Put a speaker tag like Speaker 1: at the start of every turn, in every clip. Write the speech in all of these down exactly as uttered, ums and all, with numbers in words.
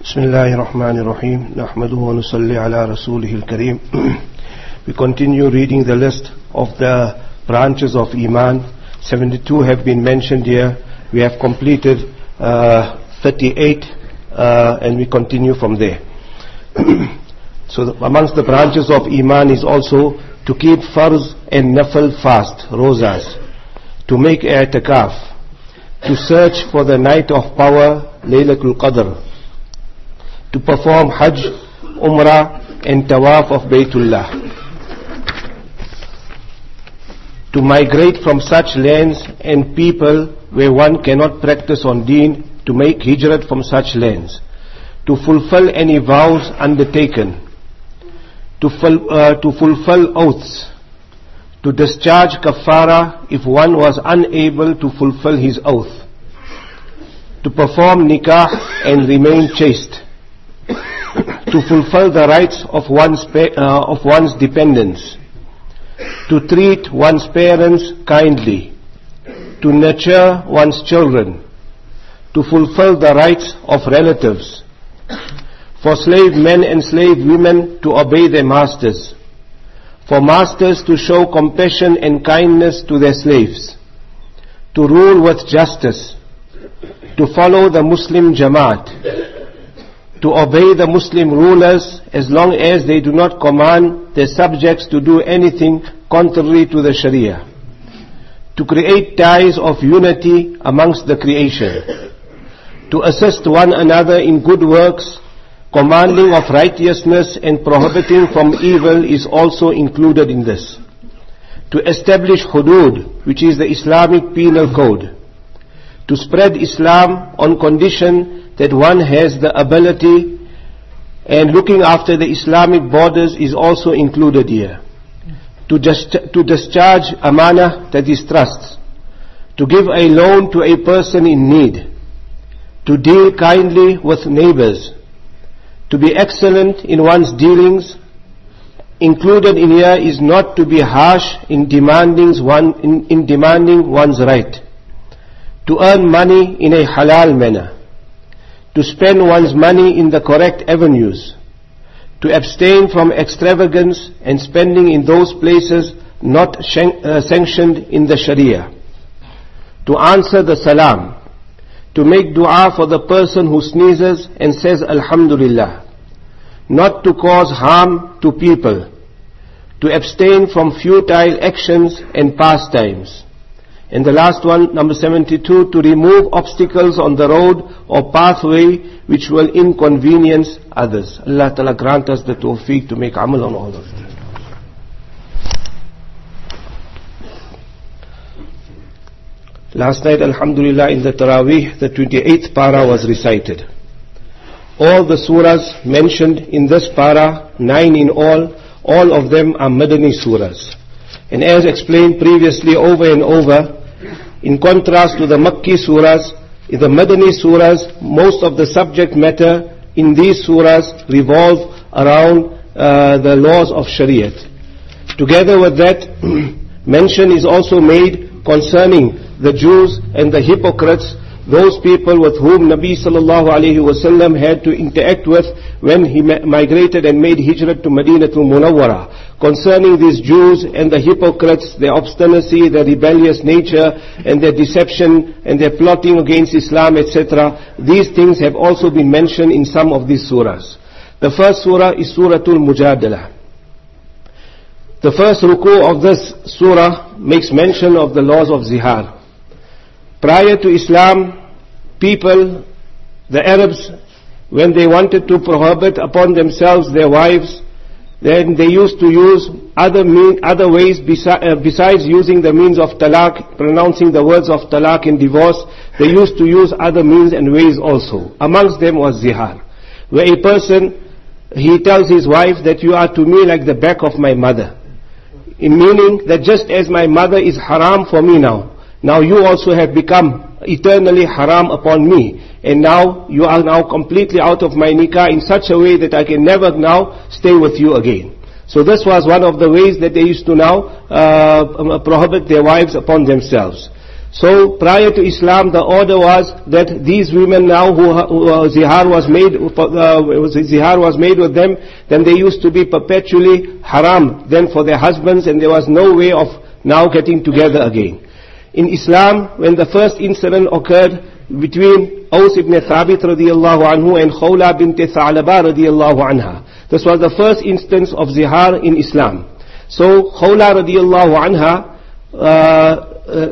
Speaker 1: بسم الله الرحمن الرحيم نحمده ونصلي على رسوله الكريم. We continue reading the list of the branches of Iman. seventy-two have been mentioned here. We have completed uh, thirty-eight uh, and we continue from there. So the, amongst the branches of Iman is also to keep farz and nafal fast, rozas, to make i'tikaf, to search for the night of power, Laylatul Qadr, to perform Hajj, Umrah and Tawaf of Baytullah, to migrate from such lands and people where one cannot practice on deen, to make hijrat from such lands, to fulfill any vows undertaken, to, ful, uh, to fulfill oaths, to discharge kafara if one was unable to fulfill his oath, to perform nikah and remain chaste, to fulfill the rights of one's, uh, of one's dependents, to treat one's parents kindly, to nurture one's children, to fulfill the rights of relatives, for slave men and slave women to obey their masters, for masters to show compassion and kindness to their slaves, to rule with justice, to follow the Muslim Jamaat, to obey the Muslim rulers as long as they do not command their subjects to do anything contrary to the Sharia, to create ties of unity amongst the creation, to assist one another in good works, commanding of righteousness and prohibiting from evil is also included in this, to establish hudud, which is the Islamic penal code, to spread Islam on condition that one has the ability, and looking after the Islamic borders is also included here, to, just, to discharge amanah, that is trust, to give a loan to a person in need, to deal kindly with neighbors, to be excellent in one's dealings. Included in here is not to be harsh in demanding, one, in, in demanding one's right, to earn money in a halal manner, to spend one's money in the correct avenues, to abstain from extravagance and spending in those places not uh, sanctioned in the Sharia, to answer the salam, to make dua for the person who sneezes and says Alhamdulillah, not to cause harm to people, to abstain from futile actions and pastimes. And the last one, number seventy-two, to remove obstacles on the road or pathway which will inconvenience others. Allah Ta'ala grant us the tawfiq to make amal on all of this. Last night, alhamdulillah, in the Taraweeh, the twenty-eighth para was recited. All the surahs mentioned in this para, nine in all, all of them are Madani surahs. And as explained previously over and over, in contrast to the Makki surahs, in the Madani surahs, most of the subject matter in these surahs revolve around uh, the laws of Shariat. Together with that, mention is also made concerning the Jews and the hypocrites, those people with whom Nabi sallallahu alayhi wasallam had to interact with when he migrated and made hijrat to Madinatul Munawwara. Concerning these Jews and the hypocrites, their obstinacy, their rebellious nature, and their deception, and their plotting against Islam, et cetera. These things have also been mentioned in some of these surahs. The first surah is Suratul Mujadala. The first ruku of this surah makes mention of the laws of zihar. Prior to Islam, people, the Arabs, when they wanted to prohibit upon themselves their wives, then they used to use other mean, other ways besi- uh, besides using the means of talaq, pronouncing the words of talaq and divorce. They used to use other means and ways also. Amongst them was zihar, where a person, he tells his wife that you are to me like the back of my mother, in meaning that just as my mother is haram for me now, now you also have become eternally haram upon me, and now you are now completely out of my nikah in such a way that I can never now stay with you again. So this was one of the ways that they used to now uh, prohibit their wives upon themselves. So prior to Islam, the order was that these women now who, who uh, zihar was made, uh, zihar was made with them, then they used to be perpetually haram then for their husbands, and there was no way of now getting together again. In Islam, when the first incident occurred between Aus ibn Thabit radiyallahu anhu and Khawla bint Tha'laba radiyallahu anha, this was the first instance of zihar in Islam. So Khawla radiyallahu anha, uh,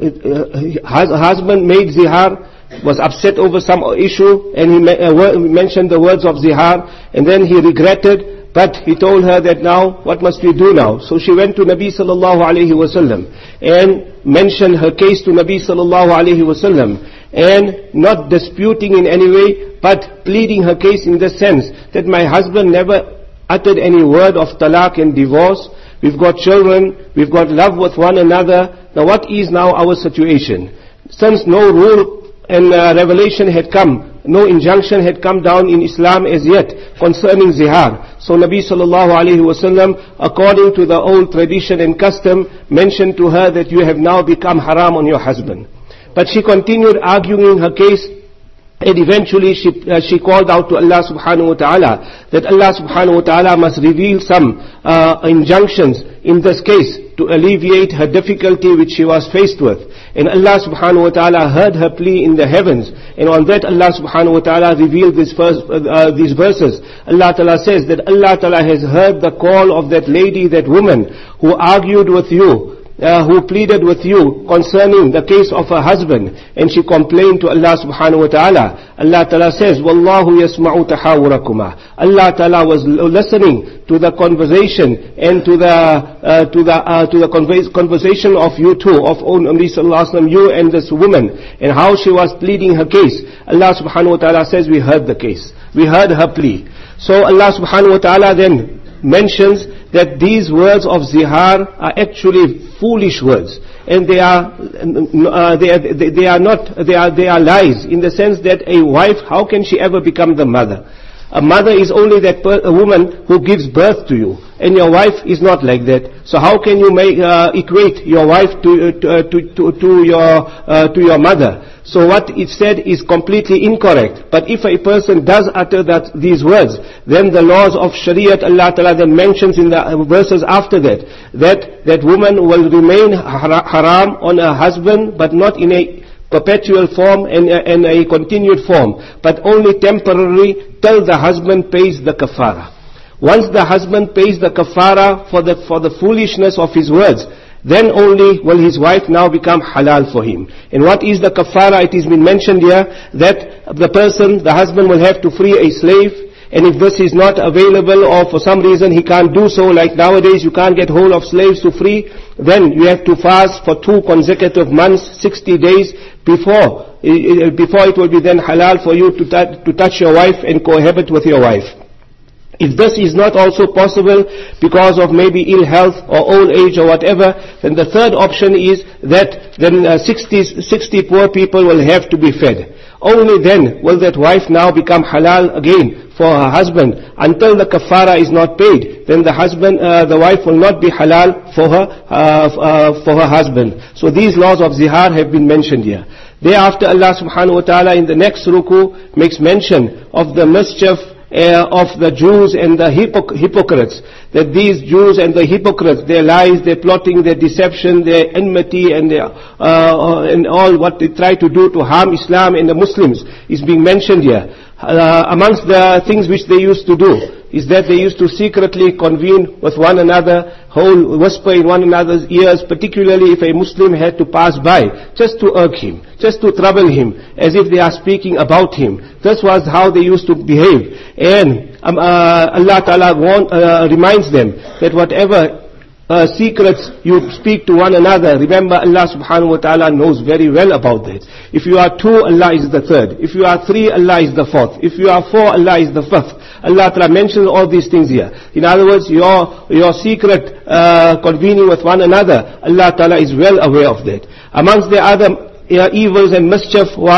Speaker 1: Uh, her husband made zihar, was upset over some issue, and he uh, mentioned the words of zihar, and then he regretted, but he told her that now, what must we do now? So she went to Nabi sallallahu alayhi wasallam and mentioned her case to Nabi sallallahu alayhi wasallam, and not disputing in any way, but pleading her case in the sense that my husband never uttered any word of talaq and divorce. We've got children, we've got love with one another. Now what is now our situation? Since no rule and uh, revelation had come, no injunction had come down in Islam as yet concerning zihar. So Nabi sallallahu alayhi wasallam, according to the old tradition and custom, mentioned to her that you have now become haram on your husband. But she continued arguing her case, and eventually she, uh, she called out to Allah subhanahu wa ta'ala that Allah subhanahu wa ta'ala must reveal some uh, injunctions in this case to alleviate her difficulty which she was faced with. And Allah subhanahu wa ta'ala heard her plea in the heavens, and on that Allah subhanahu wa ta'ala revealed this first, uh, these verses. Allah ta'ala says that Allah ta'ala has heard the call of that lady, that woman who argued with you, Uh, who pleaded with you concerning the case of her husband, and she complained to Allah subhanahu wa ta'ala. Allah ta'ala says, Wallahu yasma'u tahawurakuma. Allah ta'ala was listening to the conversation and to the uh, to the uh, to the conversation of you two, of Nabi sallallahu alaihi wasallam, you and this woman, and how she was pleading her case. Allah subhanahu wa ta'ala says, we heard the case, we heard her plea. So Allah subhanahu wa ta'ala then mentions that these words of zihar are actually foolish words, and they are uh, they are they, they are not they are they are lies, in the sense that a wife, how can she ever become the mother? A mother is only that per, a woman who gives birth to you, and your wife is not like that. So how can you make uh, equate your wife to uh, to, to to your uh, to your mother? So what it said is completely incorrect. But if a person does utter that these words, then the laws of Shariat, Allah Ta'ala then mentions in the verses after that, that that woman will remain haram on her husband, but not in a perpetual form and, and a continued form, but only temporarily till the husband pays the kafara. Once the husband pays the kafara for the for the foolishness of his words, then only will his wife now become halal for him. And what is the kafara? It has been mentioned here that the person, the husband, will have to free a slave, and if this is not available, or for some reason he can't do so, like nowadays you can't get hold of slaves to free, then you have to fast for two consecutive months, sixty days, before before it will be then halal for you to, t- to touch your wife and cohabit with your wife. If this is not also possible because of maybe ill health or old age or whatever, then the third option is that then uh, sixty, sixty poor people will have to be fed. Only then will that wife now become halal again for her husband. Until the kafara is not paid, then the husband, uh, the wife will not be halal for her uh, uh, for her husband. So these laws of zihar have been mentioned here. Thereafter Allah subhanahu wa ta'ala in the next ruku makes mention of the mischief Uh, of the Jews and the hypoc- hypocrites, that these Jews and the hypocrites, their lies, their plotting, their deception, their enmity, and their uh, and all what they try to do to harm Islam and the Muslims is being mentioned here. Uh, amongst the things which they used to do is that they used to secretly convene with one another, whole whisper in one another's ears, particularly if a Muslim had to pass by, just to irk him, just to trouble him, as if they are speaking about him. This was how they used to behave. And um, uh, Allah Ta'ala want, uh, reminds them that whatever Uh, secrets you speak to one another, remember Allah subhanahu wa ta'ala knows very well about that. If you are two, Allah is the third. If you are three, Allah is the fourth. If you are four, Allah is the fifth. Allah Ta'ala mentions all these things here. In other words, your your secret uh, convening with one another, Allah Ta'ala is well aware of that. Amongst the other uh, evils and mischief was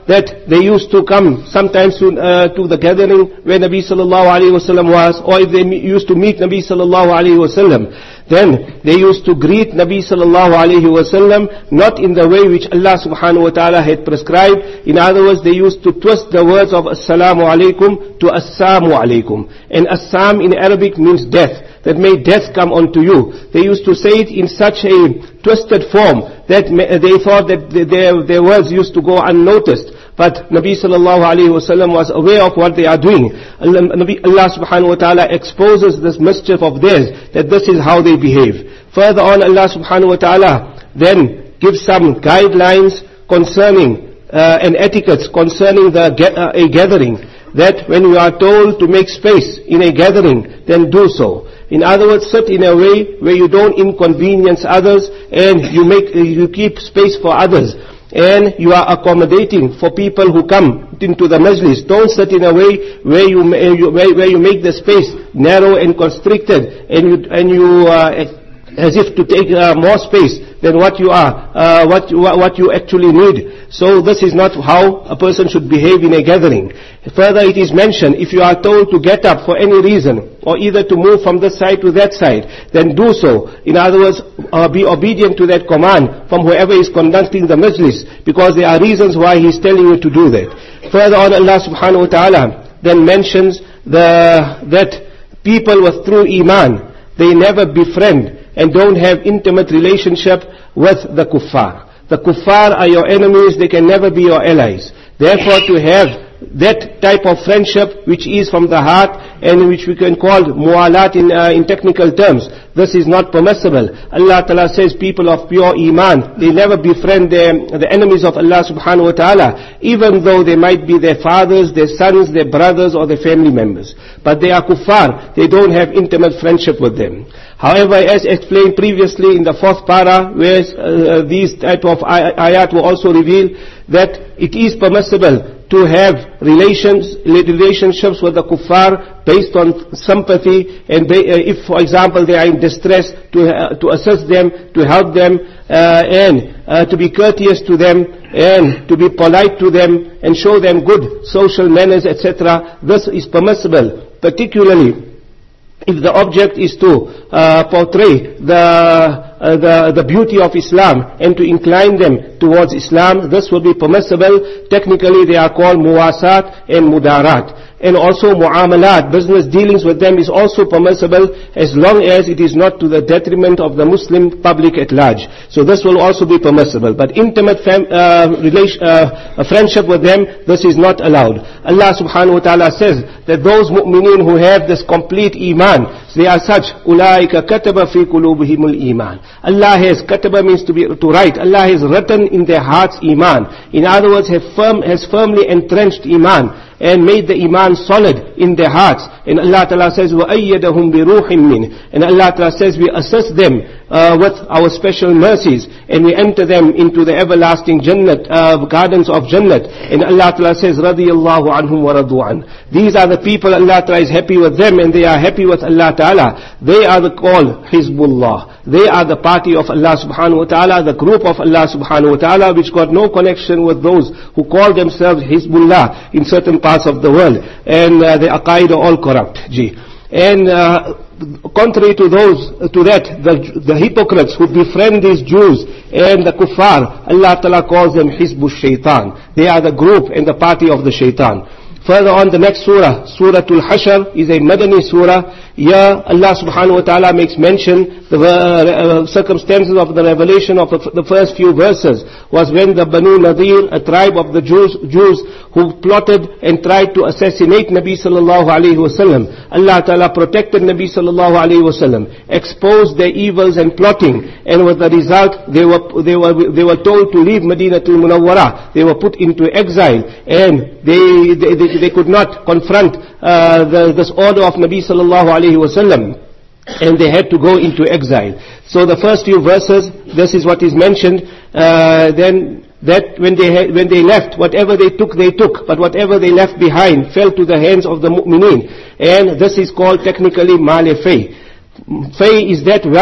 Speaker 1: that they used to come sometimes to, uh, to the gathering where Nabi sallallahu alayhi wasallam was, or if they used to meet Nabi sallallahu alayhi wasallam, then they used to greet Nabi sallallahu alayhi wasallam not in the way which Allah subhanahu wa ta'ala had prescribed. In other words, they used to twist the words of Assalamu alaikum to Assamu alaikum. And Assam in Arabic means death. That may death come unto you. They used to say it in such a twisted form that they thought that their, their words used to go unnoticed. But Nabi sallallahu alayhi wasallam was aware of what they are doing. Allah, Nabi, Allah subhanahu wa ta'ala exposes this mischief of theirs, that this is how they behave. Further on, Allah subhanahu wa ta'ala then gives some guidelines concerning uh, and etiquettes concerning the uh, a gathering. That when you are told to make space in a gathering, then do so. In other words, sit in a way where you don't inconvenience others and you make you keep space for others. And you are accommodating for people who come into the majlis. Don't sit in a way where you where, where you make the space narrow and constricted, and you and you uh, as if to take uh, more space than what you are, uh, what you, what you actually need. So this is not how a person should behave in a gathering. Further, it is mentioned, if you are told to get up for any reason, or either to move from this side to that side, then do so. In other words, uh, be obedient to that command from whoever is conducting the majlis, because there are reasons why he is telling you to do that. Further on, Allah subhanahu wa ta'ala then mentions the, that people with true iman, they never befriend and don't have intimate relationship with the kuffar. The kuffar are your enemies, they can never be your allies. Therefore, to have that type of friendship which is from the heart and which we can call mu'alat in, uh, in technical terms, this is not permissible. Allah Ta'ala says people of pure iman, they never befriend their, the enemies of Allah subhanahu wa ta'ala, even though they might be their fathers, their sons, their brothers or their family members. But they are kuffar, they don't have intimate friendship with them. However, as explained previously in the fourth para, where uh, these type of ay- ayat were also revealed, that it is permissible to have relations, relationships with the kuffar based on sympathy, and they, uh, if, for example, they are in distress, to uh, to assist them, to help them, uh, and uh, to be courteous to them, and to be polite to them, and show them good social manners, et cetera. This is permissible, particularly if the object is to uh, portray the, uh, the the beauty of Islam and to incline them towards Islam, this will be permissible. Technically, they are called muwasat and mudarat. And also mu'amalat, business dealings with them is also permissible as long as it is not to the detriment of the Muslim public at large. So this will also be permissible. But intimate fam- uh, relation, uh, friendship with them, this is not allowed. Allah subhanahu wa ta'ala says that those mu'mineen who have this complete iman, they are such, ulaika kataba fi qulubihimul iman. Allah has, kataba means to be, to write. Allah has written in their hearts iman. In other words, have firm, has firmly entrenched iman and made the iman solid in their hearts. And Allah Ta'ala says, وَأَيَّدَهُمْ بِرُوحٍ مِّنْ. And Allah Ta'ala says, we assist them uh, with our special mercies, and we enter them into the everlasting Jannat, uh, gardens of Jannat. And Allah Ta'ala says, رَضِيَ اللَّهُ عَنْهُمْ وَرَضُوا عَنْهُ. These are the people Allah Ta'ala is happy with them, and they are happy with Allah Ta'ala. They are the called Hizbullah. They are the party of Allah subhanahu wa ta'ala, the group of Allah subhanahu wa ta'ala, which got no connection with those who call themselves Hizbullah in certain parts of the world. And uh, the aqaid are all corrupt. Gee. And uh, contrary to those, to that, the, the hypocrites who befriend these Jews and the kuffar, Allah Ta'ala calls them Hizbu Shaitan. They are the group and the party of the Shaitan. Further on, the next surah, Surah Al-Hashr, is a Madani surah. Here, Allah subhanahu wa ta'ala makes mention the uh, circumstances of the revelation of the, the first few verses was when the Banu Nadir, a tribe of the Jews, Jews who plotted and tried to assassinate Nabi sallallahu alayhi wasallam. Allah ta'ala protected Nabi sallallahu alayhi wasallam, exposed their evils and plotting, and with the result, they were, they were, they were told to leave Madinatul Munawwara. They were put into exile, and they, they, they, they could not confront uh, the, this order of Nabi sallallahu alayhi wasallam, and they had to go into exile. So the first few verses, this is what is mentioned. Uh, then that when they had, when they left, whatever they took, they took, but whatever they left behind fell to the hands of the mu'mineen, and this is called technically male fay. Fay is that wealth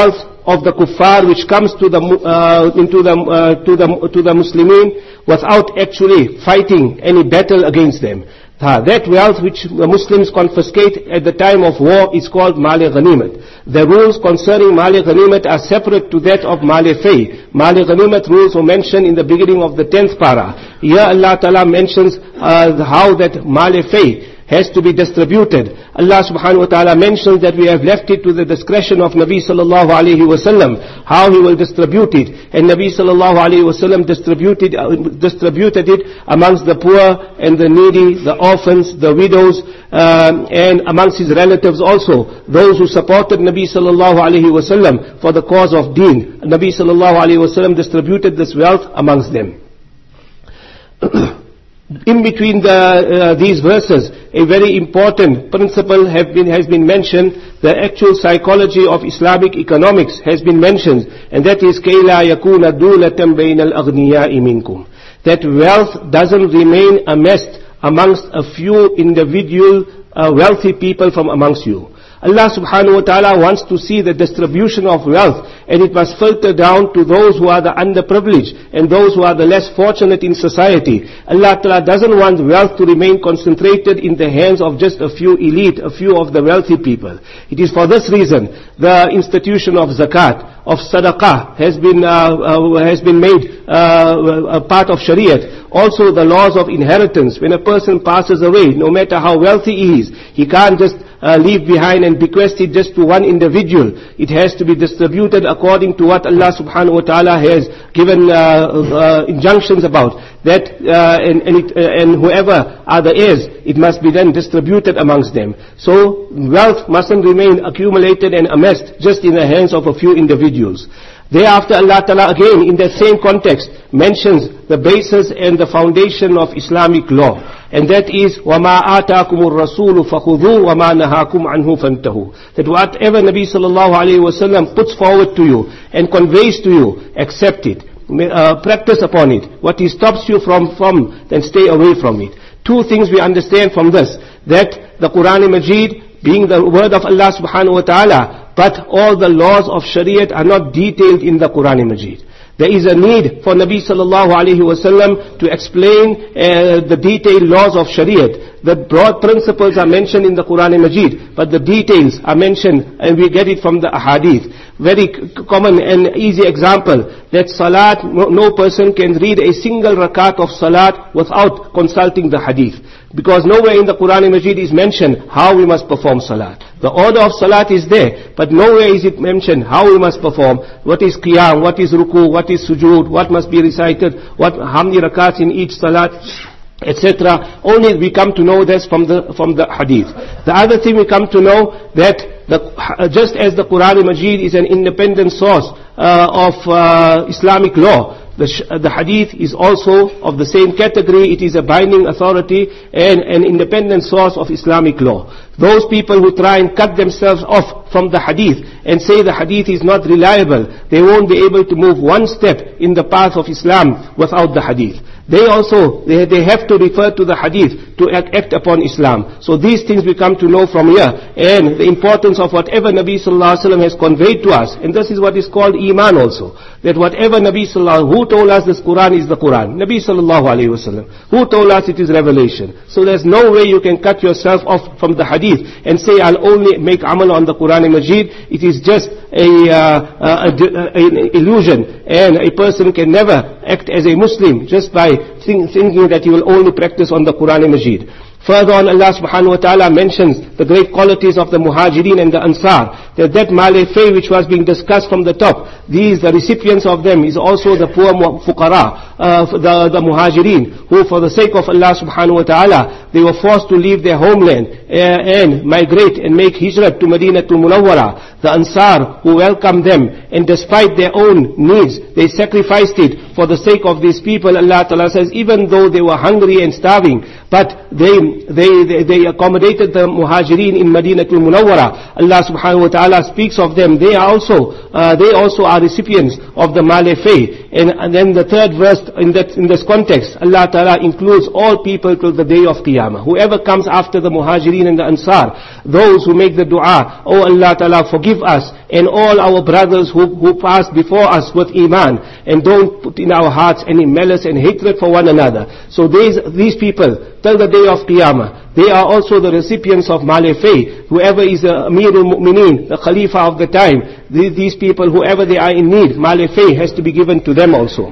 Speaker 1: of the kuffar which comes to the, uh, into the, uh, to the, to the Muslimin without actually fighting any battle against them. Uh, that wealth which the Muslims confiscate at the time of war is called Mali Ghanimat. The rules concerning Mali Ghanimat are separate to that of Mali Fay. Mali Ghanimat rules were mentioned in the beginning of the tenth para. Here Allah Ta'ala mentions uh, how that Mali Fay has to be distributed. Allah subhanahu wa ta'ala mentions that we have left it to the discretion of Nabi sallallahu alayhi wa sallam, how he will distribute it. And Nabi sallallahu alayhi wa sallam distributed, uh, distributed it amongst the poor and the needy, the orphans, the widows, um, and amongst his relatives also, those who supported Nabi sallallahu alayhi wa sallam for the cause of deen. Nabi sallallahu alayhi wa sallam distributed this wealth amongst them. In between the, uh, these verses, a very important principle have been, has been mentioned. The actual psychology of Islamic economics has been mentioned, and that is كَيْ لَا يَكُونَ دُولَةً بَيْنَ الْأَغْنِيَاءِ مِنْكُمْ. That wealth doesn't remain amassed amongst a few individual uh, wealthy people from amongst you. Allah subhanahu wa ta'ala wants to see the distribution of wealth, and it must filter down to those who are the underprivileged and those who are the less fortunate in society. Allah ta'ala doesn't want wealth to remain concentrated in the hands of just a few elite, a few of the wealthy people. It is for this reason the institution of zakat, of sadaqah has been uh, uh, has been made uh, a part of Shariat. Also the laws of inheritance. When a person passes away, no matter how wealthy he is, he can't just uh, leave behind and bequest it just to one individual. It has to be distributed according to what Allah subhanahu wa ta'ala has given uh, uh, injunctions about. That uh, and, and, it, uh, and whoever are the heirs, it must be then distributed amongst them. So wealth mustn't remain accumulated and amassed just in the hands of a few individuals. Thereafter Allah Ta'ala again in that same context mentions the basis and the foundation of Islamic law, and that is وَمَا آتَاكُمُ الرَّسُولُ فَخُذُوهُ وَمَا نَهَاكُمْ عَنْهُ فَانْتَهُوا. That whatever Nabi sallallahu alayhi wa sallam puts forward to you and conveys to you, accept it, uh, practice upon it. What he stops you from, from then stay away from it. Two things we understand from this, that the Quran Majid being the word of Allah subhanahu wa ta'ala, but all the laws of Shariat are not detailed in the Quran Majid. There is a need for Nabi sallallahu alayhi wa sallam to explain uh, the detailed laws of Shariat. The broad principles are mentioned in the Quran Majid, but the details are mentioned, and we get it from the Ahadith. Very common and easy example, that Salat, no, no person can read a single rakat of Salat without consulting the Hadith. Because nowhere in the Quran Majid is mentioned how we must perform Salat. The order of Salat is there, but nowhere is it mentioned how we must perform. What is Qiyam, what is Ruku, what is Sujood, what must be recited, what, how many rakats in each Salat, et cetera. Only we come to know this from the from the Hadith. The other thing we come to know that the, uh, just as the Quran Majid is an independent source uh, of uh, Islamic law, the, sh- uh, the Hadith is also of the same category. It is a binding authority and an independent source of Islamic law. Those people who try and cut themselves off from the Hadith and say the Hadith is not reliable, they won't be able to move one step in the path of Islam without the Hadith. They also, they, they have to refer to the Hadith to act, act upon Islam. So these things we come to know from here, and the importance of whatever Nabi sallallahu alaihi wasallam has conveyed to us. And this is what is called Iman also. That whatever Nabi sallallahu, who told us this Quran is the Quran? Nabi sallallahu alaihi wasallam. Who told us it is revelation? So there's no way you can cut yourself off from the Hadith and say I'll only make amal on the Quran Majid. It is just a, uh, a, a, an illusion, and a person can never act as a Muslim just by think, thinking that he will only practice on the Quran Majid. Further on, Allah subhanahu wa ta'ala mentions the great qualities of the Muhajirin and the Ansar. That that Mali Fay which was being discussed from the top, these, the recipients of them is also the poor fuqara, uh, the, the Muhajirin, who for the sake of Allah subhanahu wa ta'ala, they were forced to leave their homeland uh, and migrate and make hijrat to Madinatul Munawwara. The Ansar who welcomed them, and despite their own needs, they sacrificed it for the sake of these people. Allah ta'ala says, even though they were hungry and starving, but they They, they, they accommodated the Muhajirin in Madinatul Munawwara. Allah subhanahu wa ta'ala Ta'ala speaks of them, they are also, uh, they also are recipients of the Malefay. And, and then the third verse in that, in this context, Allah Ta'ala includes all people till the day of Qiyamah. Whoever comes after the Muhajirin and the Ansar, those who make the dua, oh Allah Ta'ala, forgive us and all our brothers who, who passed before us with Iman, and don't put in our hearts any malice and hatred for one another. So these, these people, till the day of Qiyamah, they are also the recipients of Malefay. Whoever is a Amirul Mu'mineen, the Khalifa of the time, these, these people, whoever they are in need, Malefay has to be given to them also.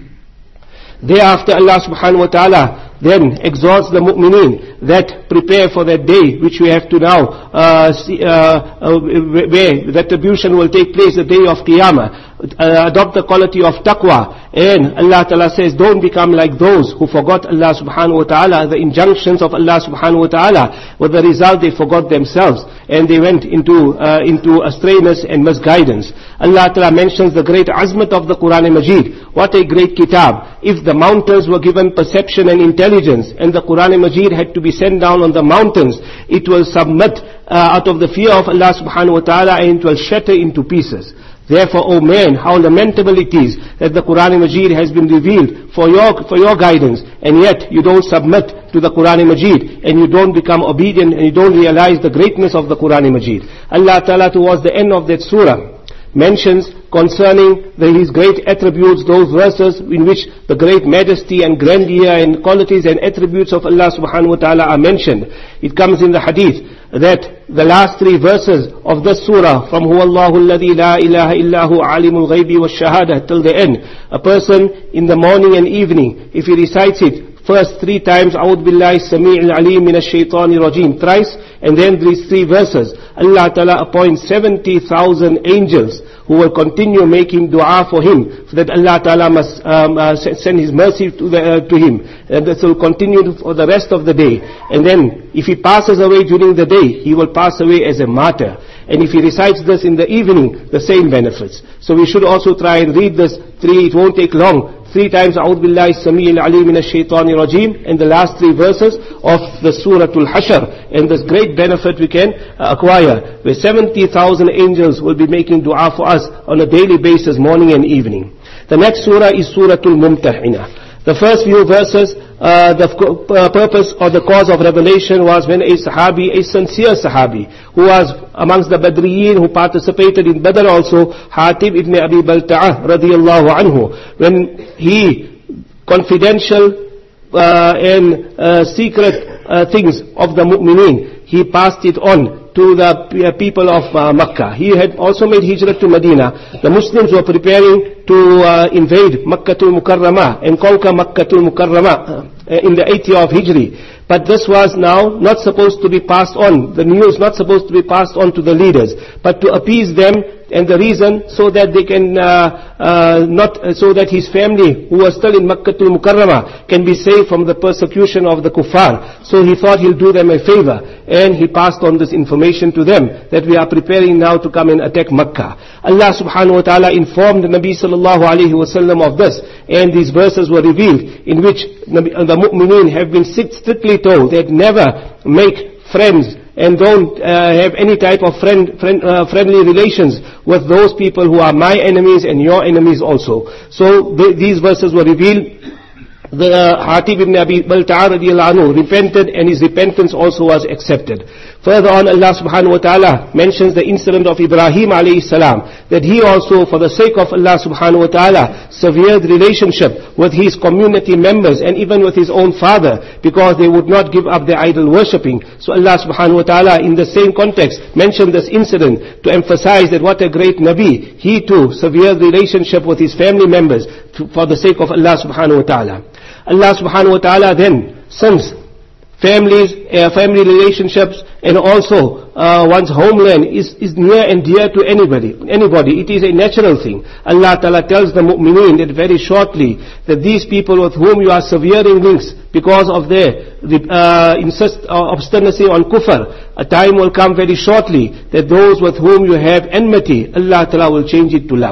Speaker 1: Thereafter Allah subhanahu wa ta'ala then exhorts the mu'mineen that prepare for that day which we have to now uh, see, uh, uh, where the retribution will take place, the day of Qiyamah. Uh, adopt the quality of taqwa. And Allah Ta'ala says, don't become like those who forgot Allah subhanahu wa ta'ala, the injunctions of Allah subhanahu wa ta'ala. With the result, they forgot themselves and they went into uh, into astrayness and misguidance. Allah Ta'ala mentions the great azmat of the Quran Majid. What a great kitab. If the mountains were given perception and intelligence, and the Quran Majid had to be sent down on the mountains, it will submit uh, out of the fear of Allah subhanahu wa ta'ala, and it will shatter into pieces. Therefore, O man, how lamentable it is that the Quran Majid has been revealed for your, for your guidance, and yet you don't submit to the Quran Majid, and you don't become obedient, and you don't realize the greatness of the Quran Majid. Allah Ta'ala towards the end of that surah mentions concerning the, His great attributes, those verses in which the great majesty and grandeur and qualities and attributes of Allah subhanahu wa ta'ala are mentioned. It comes in the hadith that the last three verses of this surah, from Huwa Allahu alladhi la ilaha illahu alimul ghaybi wa shahada till the end, a person in the morning and evening, if he recites it first three times, A'udhu billahi sami'il alim minash shaitani rajim, thrice, and then these three verses, Allah Ta'ala appoints seventy thousand angels who will continue making dua for him, so that Allah Ta'ala must um, uh, send His mercy to, the, uh, to him. And this will continue for the rest of the day. And then, if he passes away during the day, he will pass away as a martyr. And if he recites this in the evening, the same benefits. So we should also try and read this three, it won't take long. Three times, A'udhu billahi sami'il alim minash shaitani rajim, and the last three verses of the Suratul Hashr. And this great benefit we can uh, acquire, where seventy thousand angels will be making dua for us on a daily basis, morning and evening. The next surah is Suratul Mumtahina. The first few verses, uh, the uh, purpose or the cause of revelation was when a sahabi, a sincere sahabi, who was amongst the Badriyin, who participated in Badr also, Hatib ibn Abi Balta'ah radiyallahu anhu, when he, confidential uh, and uh, secret uh, things of the mu'mineen, he passed it on to the people of uh, Makkah. He had also made hijrah to Medina. The Muslims were preparing to uh, invade Makkatul Mukarramah and conquer Makkatul Mukarramah uh, in the eighth year of Hijri. But this was now not supposed to be passed on. The news not supposed to be passed on to the leaders, but to appease them, and the reason so that they can uh, uh, not uh, so that his family, who was still in Makkatul Mukarramah, can be saved from the persecution of the kuffar. So he thought he'll do them a favor, and he passed on this information to them that we are preparing now to come and attack Makkah. Allah subhanahu wa ta'ala informed the Nabi sallallahu alayhi wa sallam of this, and these verses were revealed in which the mu'mineen have been strictly told that never make friends and don't uh, have any type of friend, friend, uh, friendly relations with those people who are my enemies and your enemies also. So th- these verses were revealed. The uh, Hatib ibn Abi Balta'ah radiyallahu anhu repented, and his repentance also was accepted. Further on, Allah subhanahu wa ta'ala mentions the incident of Ibrahim alayhi salam, that he also, for the sake of Allah subhanahu wa ta'ala, severed relationship with his community members and even with his own father, because they would not give up their idol worshipping. So Allah subhanahu wa ta'ala, in the same context, mentioned this incident to emphasize that what a great Nabi, he too severed relationship with his family members to, for the sake of Allah subhanahu wa ta'ala. Allah subhanahu wa ta'ala then sends families, uh, family relationships, and also uh, one's homeland is, is near and dear to anybody. Anybody, it is a natural thing. Allah Ta'ala tells the mu'mineen that very shortly, that these people with whom you are severing links because of their uh, insist, uh, obstinacy on kufr, a time will come very shortly that those with whom you have enmity, Allah Ta'ala will change it to love.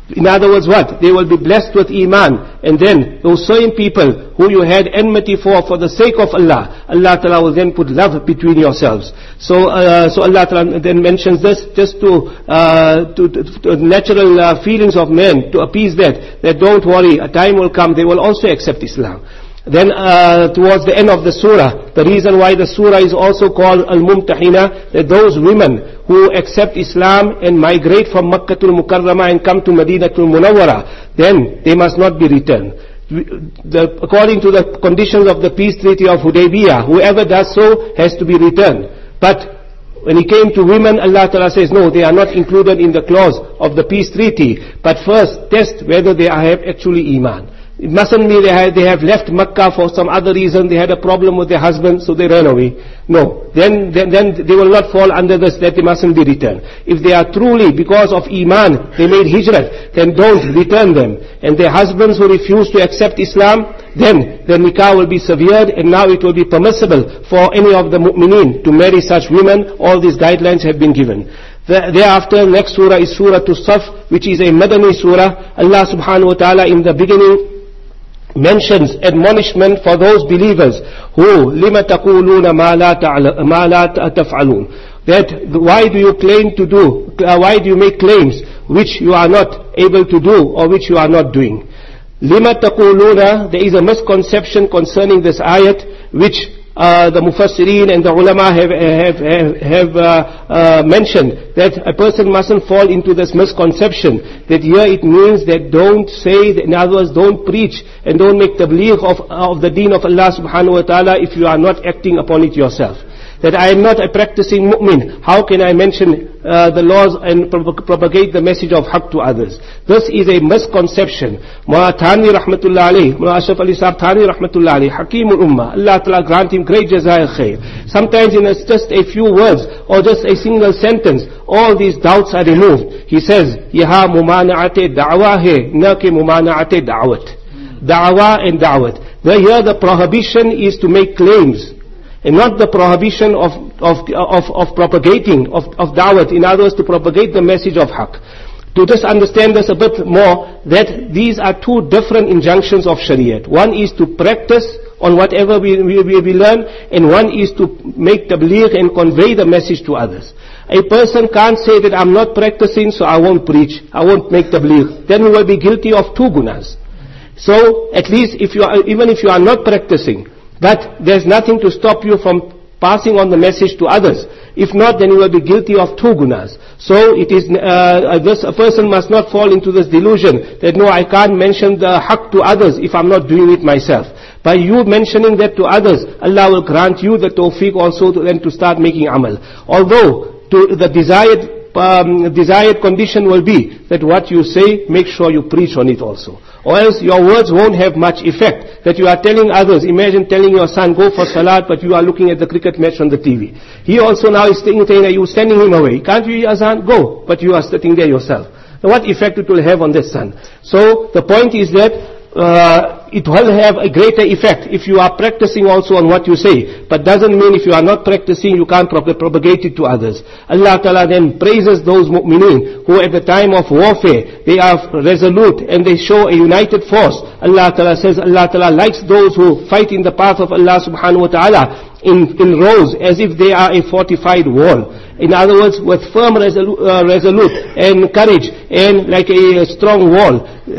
Speaker 1: In other words, what? They will be blessed with Iman. And then those same people who you had enmity for, for the sake of Allah, Allah Ta'ala will then put love between yourselves. So, uh, so Allah Ta'ala then mentions this just to, uh, to, to, to natural uh, feelings of men, to appease that, that don't worry, a time will come, they will also accept Islam. Then uh, towards the end of the surah, the reason why the surah is also called Al-Mumtahina, that those women who accept Islam and migrate from Makkah-tul Mukarramah and come to Madinatul Munawwara, then they must not be returned. The, according to the conditions of the peace treaty of Hudaybiyah, whoever does so has to be returned. But when it came to women, Allah Ta'ala says, no, they are not included in the clause of the peace treaty. But first, test whether they have actually Iman. It mustn't be they have, they have left Makkah for some other reason, they had a problem with their husband, so they ran away. No. Then, then, then they will not fall under this, that they mustn't be returned. If they are truly, because of Iman, they made hijrat, then don't return them. And their husbands who refuse to accept Islam, then the nikah will be severed, and now it will be permissible for any of the mu'mineen to marry such women. All these guidelines have been given. The, thereafter, next surah is Surah As-Saff, which is a Madani surah. Allah subhanahu wa ta'ala in the beginning mentions admonishment for those believers who لِمَ تَقُولُونَ مَا لَا تَفْعَلُونَ, that why do you claim to do, uh, why do you make claims which you are not able to do or which you are not doing. لِمَ تَقُولُونَ, there is a misconception concerning this ayat which Uh, the Mufassirin and the ulama have, have, have, have uh, uh, mentioned that a person mustn't fall into this misconception, that here it means that don't say, that in other words, don't preach and don't make tabligh of, of the deen of Allah subhanahu wa ta'ala if you are not acting upon it yourself. That I am not a practicing mu'min, how can I mention uh, the laws and pro- propagate the message of haqq to others? This is a misconception. Mullah Thani rahmatullah alayhi, Mullah Ashraf Ali Sahab Thani rahmatullah alayhi, Hakimul Ummah, Allah Ta'ala grant him great jazaa khair. Sometimes in a, just a few words or just a single sentence, all these doubts are removed. He says, Yaha mumana'ate da'wa hai, na ke mumana'ate da'wat. Da'wa and da'wat. Here the prohibition is to make claims, and not the prohibition of, of, of, of propagating, of, of da'wat, in other words, to propagate the message of haqq. To just understand this a bit more, that these are two different injunctions of Shariat. One is to practice on whatever we, we, we learn, and one is to make tabligh and convey the message to others. A person can't say that I'm not practicing, so I won't preach, I won't make tabligh. Then we will be guilty of two gunas. So, at least if you are, even if you are not practicing, but there's nothing to stop you from passing on the message to others. If not, then you will be guilty of two gunas. So it is, uh, this, a person must not fall into this delusion that no, I can't mention the haqq to others if I'm not doing it myself. By you mentioning that to others, Allah will grant you the tawfiq also to then to start making amal. Although to the desired Um, desired condition will be that what you say, make sure you preach on it also. Or else your words won't have much effect. That you are telling others, imagine telling your son, go for salat, but you are looking at the cricket match on the T V. He also now is saying, you sending him away. Can't you, Azan? Go. But you are sitting there yourself. Now what effect it will have on this son? So the point is that uh, it will have a greater effect if you are practicing also on what you say. But doesn't mean if you are not practicing, you can't prop- propagate it to others. Allah Ta'ala then praises those mu'mineen who at the time of warfare, they are resolute and they show a united force. Allah Ta'ala says, Allah Ta'ala likes those who fight in the path of Allah Subhanahu wa Ta'ala in, in rows as if they are a fortified wall. In other words, with firm resolu- uh, resolute and courage and like a, a strong wall.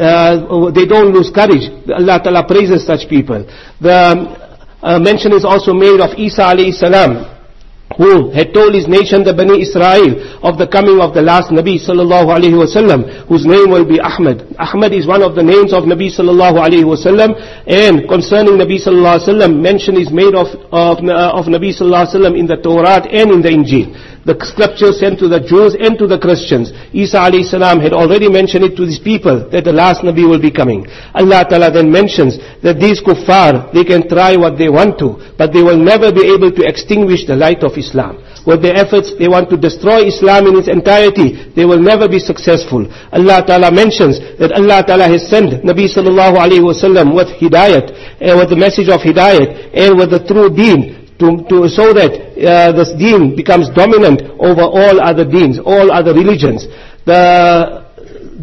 Speaker 1: Uh, they don't lose courage. Allah Ta'ala praises such people. The uh, mention is also made of Isa alayhi salam, who had told his nation, the Bani Israel, of the coming of the last Nabi sallallahu alayhi wasallam, whose name will be Ahmad. Ahmad is one of the names of Nabi sallallahu alayhi wasallam, and concerning Nabi sallallahu alayhi wasallam, mention is made of, of, of Nabi sallallahu alayhi wasallam in the Torah and in the Injil. The scriptures sent to the Jews and to the Christians. Isa alayhi salam had already mentioned it to these people, that the last Nabi will be coming. Allah Ta'ala then mentions that these kuffar, they can try what they want to, but they will never be able to extinguish the light of Islam. With their efforts, they want to destroy Islam in its entirety. They will never be successful. Allah Ta'ala mentions that Allah Ta'ala has sent Nabi sallallahu alayhi wasallam with hidayat, uh, with the message of hidayat, and with the true deen, to, to so that uh, this deen becomes dominant over all other deens, all other religions. The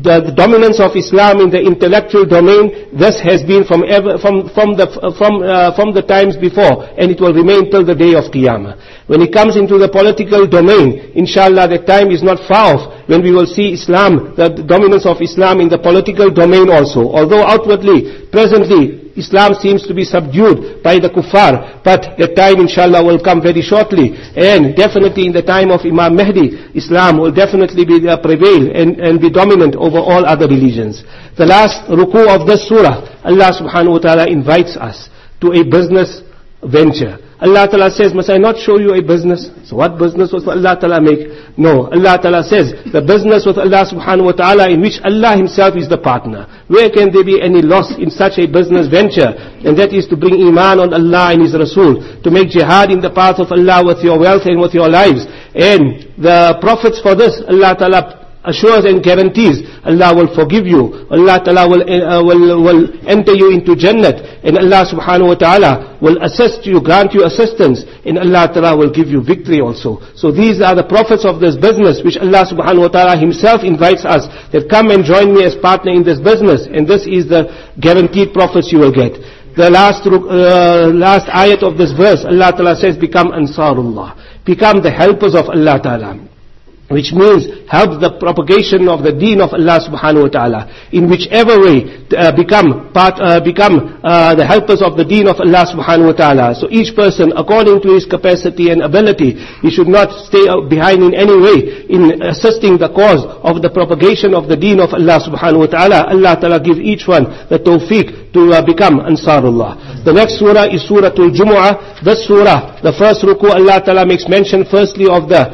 Speaker 1: the, the dominance of Islam in the intellectual domain, this has been from ever, from, from the, from, uh, from the times before, and it will remain till the day of Qiyamah. When it comes into the political domain, inshallah, the time is not far off when we will see Islam, the dominance of Islam in the political domain also. Although outwardly, presently, Islam seems to be subdued by the kuffar, but the time inshallah will come very shortly, and definitely in the time of Imam Mahdi, Islam will definitely be uh, prevail and, and be dominant over all other religions. The last ruku of this surah, Allah subhanahu wa ta'ala invites us to a business venture. Allah Ta'ala says, must I not show you a business? So what business will Allah Ta'ala make? No, Allah Ta'ala says, the business with Allah Subhanahu Wa Ta'ala in which Allah Himself is the partner. Where can there be any loss in such a business venture? And that is to bring iman on Allah and His Rasul, to make jihad in the path of Allah with your wealth and with your lives. And the prophets for this, Allah Ta'ala assures and guarantees Allah will forgive you, Allah Ta'ala will, uh, will, will enter you into Jannat, and Allah Subhanahu Wa Ta'ala will assist you, grant you assistance, and Allah Ta'ala will give you victory also. So these are the prophets of this business which Allah Subhanahu Wa Ta'ala Himself invites us, that come and join me as partner in this business, and this is the guaranteed profits you will get. The last uh, last ayat of this verse, Allah Ta'ala says, become Ansarullah, become the helpers of Allah Ta'ala, which means help the propagation of the deen of Allah subhanahu wa ta'ala. In whichever way, uh, become part, uh, become uh, the helpers of the deen of Allah subhanahu wa ta'ala. So each person, according to his capacity and ability, he should not stay behind in any way in assisting the cause of the propagation of the deen of Allah subhanahu wa ta'ala. Allah ta'ala give each one the tawfiq to uh, become Ansarullah. The next surah is Surah Al-Jumu'ah. This surah, the first ruku, Allah ta'ala makes mention firstly of the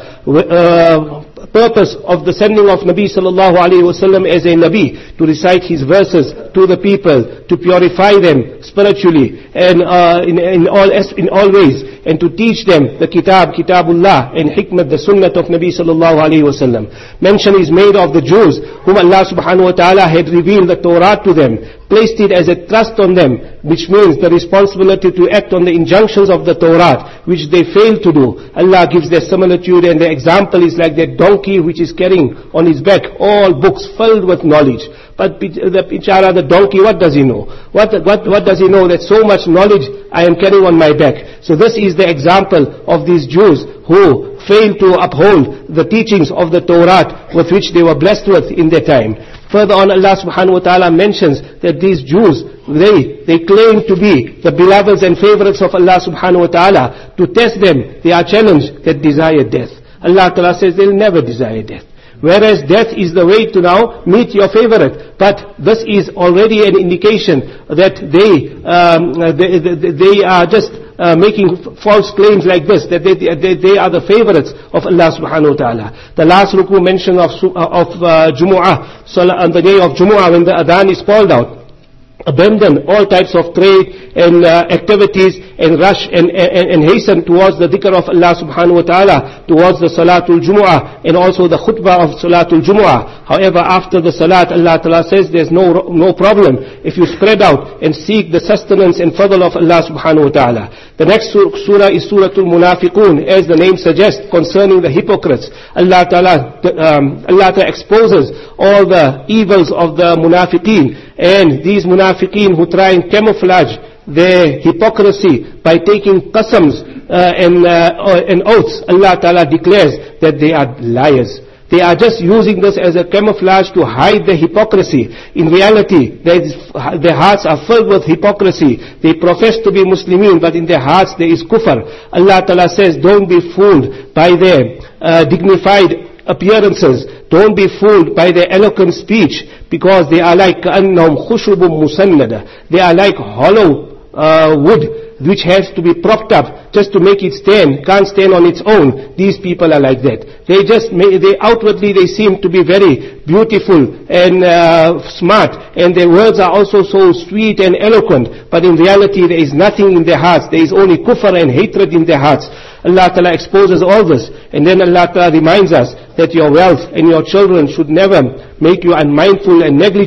Speaker 1: uh, purpose of the sending of Nabi sallallahu alayhi wasallam as a Nabi, to recite his verses to the people, to purify them spiritually and uh, in, in all in all ways, and to teach them the kitab, kitabullah, and hikmat, the sunnah of Nabi sallallahu alayhi wasallam. Mention is made of the Jews whom Allah subhanahu wa ta'ala had revealed the Torah to them, placed it as a trust on them, which means the responsibility to act on the injunctions of the Torah, which they failed to do. Allah gives their similitude, and the example is like that donkey which is carrying on his back all books filled with knowledge. But the bichara, the donkey, what does he know? What, what, what does he know that so much knowledge I am carrying on my back? So this is the example of these Jews who failed to uphold the teachings of the Torah with which they were blessed with in their time. Further on, Allah subhanahu wa ta'ala mentions that these Jews, they, they claim to be the beloveds and favorites of Allah subhanahu wa ta'ala. To test them, they are challenged that desire death. Allah ta'ala says they'll never desire death. Whereas death is the way to now meet your favorite. But this is already an indication that they, um, they, they, they are just uh, making false claims like this, that they, they, they are the favorites of Allah subhanahu wa ta'ala. The last ruku mention of, of uh, Jumu'ah, so on the day of Jumu'ah when the adhan is called out, abandon all types of trade and uh, activities and rush and, and, and hasten towards the dhikr of Allah subhanahu wa ta'ala, towards the Salatul Jumu'ah and also the khutbah of Salatul Jumu'ah. However, after the Salat, Allah ta'ala says there's no no problem if you spread out and seek the sustenance and fadl of Allah subhanahu wa ta'ala. The next surah is Suratul Munafiqun, as the name suggests, concerning the hypocrites. Allah ta'ala, um, Allah ta'ala exposes all the evils of the munafiqeen, and these munafiqeen who try and camouflage their hypocrisy by taking qasams uh, and, uh, and oaths. Allah Ta'ala declares that they are liars. They are just using this as a camouflage to hide their hypocrisy. In reality, is, their hearts are filled with hypocrisy. They profess to be Muslimin, but in their hearts there is kufr. Allah Ta'ala says, don't be fooled by their uh, dignified appearances. Don't be fooled by their eloquent speech, because they are like كَأَنَّهُمْ خُشُبٌ مُسَنَّدَةٌ. They are like hollow uh, wood which has to be propped up just to make it stand, can't stand on its own. These people are like that. They just, they outwardly they seem to be very beautiful and uh, smart, and their words are also so sweet and eloquent, but in reality there is nothing in their hearts. There is only kufr and hatred in their hearts. Allah Ta'ala exposes all this, and then Allah Ta'ala reminds us that your wealth and your children should never make you unmindful and negligent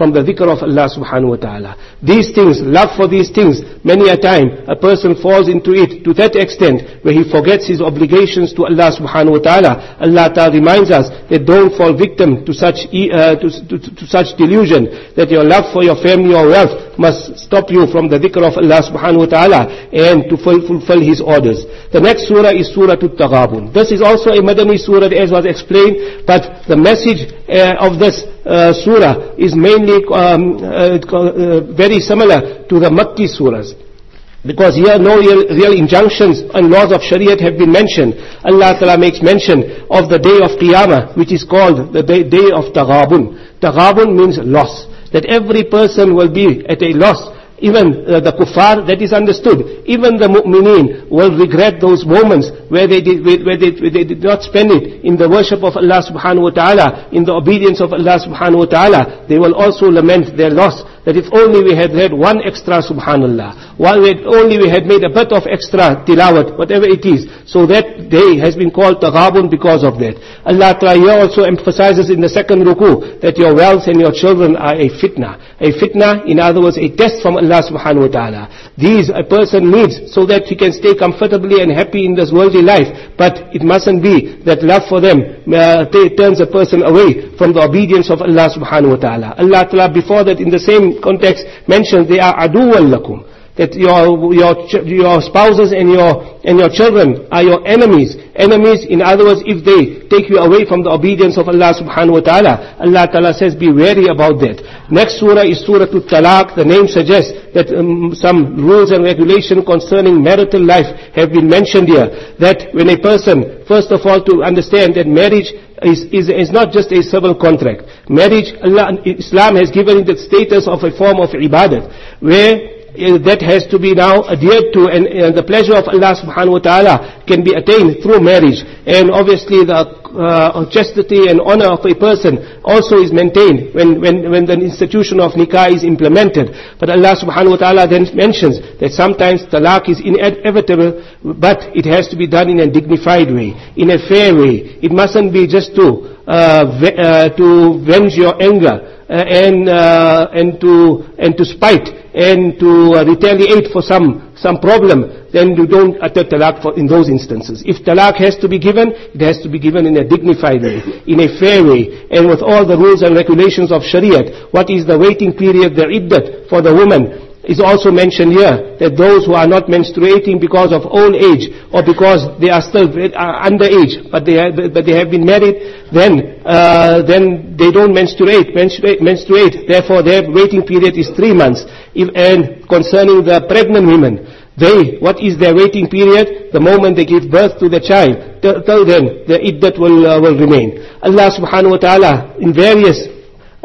Speaker 1: from the dhikr of Allah subhanahu wa ta'ala. These things, love for these things, many a time a person falls into it to that extent where he forgets his obligations to Allah subhanahu wa ta'ala. Allah ta'ala reminds us that don't fall victim to such uh, to, to, to such delusion, that your love for your family or wealth must stop you from the dhikr of Allah subhanahu wa ta'ala and to fulfill His orders. The next surah is Surah At-Taghabun. This is also a Madani surah as was explained, but the message uh, of this uh, surah is mainly um, uh, uh, very similar to the Makki surahs. Because here no real, real injunctions and laws of Shariat have been mentioned. Allah Ta'ala makes mention of the day of Qiyamah, which is called the day, day of Taghabun. Taghabun means loss. That every person will be at a loss. Even uh, the kuffar, that is understood. Even the mu'mineen will regret those moments where they did, where they, where they did not spend it in the worship of Allah subhanahu wa ta'ala, in the obedience of Allah subhanahu wa ta'ala. They will also lament their loss. That if only we had had one extra subhanallah, while we had only we had made a bit of extra tilawat, whatever it is. So that day has been called Taghabun because of that. Allah Ta'ala here also emphasizes in the second ruku that your wealth and your children are a fitna. A fitna, in other words, a test from Allah subhanahu wa ta'ala. These a person needs so that he can stay comfortably and happy in this worldly life. But it mustn't be that love for them uh, t- turns a person away from the obedience of Allah subhanahu wa ta'ala. Allah Ta'ala before that in the same context mentions they are aduwwan lakum, that your your your spouses and your and your children are your enemies. Enemies, in other words, if they take you away from the obedience of Allah subhanahu wa ta'ala, Allah Ta'ala says be wary about that. Next surah is Surah At-Talaq. The name suggests that um, some rules and regulations concerning marital life have been mentioned here. That when a person, first of all, to understand that marriage is, is, is not just a civil contract. Marriage, Allah, Islam has given it the status of a form of ibadat, where Uh, that has to be now adhered to, and uh, the pleasure of Allah subhanahu wa ta'ala can be attained through marriage. And obviously the uh, chastity and honor of a person also is maintained when, when, when the institution of nikah is implemented. But Allah subhanahu wa ta'ala then mentions that sometimes talaq is inevitable, but it has to be done in a dignified way, in a fair way. It mustn't be just to uh, ve- uh, to venge your anger. Uh, and uh, and to and to spite and to uh, retaliate for some some problem, then you don't utter talaq for in those instances. If talaq has to be given, it has to be given in a dignified way, in a fair way, and with all the rules and regulations of Shariat. What is the waiting period, the iddat for the woman, is also mentioned here, that those who are not menstruating because of old age or because they are still uh, underage, but they have, but they have been married, then uh, then they don't menstruate, menstruate, menstruate. Therefore, their waiting period is three months. If, and concerning the pregnant women, they, what is their waiting period? The moment they give birth to the child, till, till then the iddat will uh, will remain. Allah subhanahu wa ta'ala in various Uh,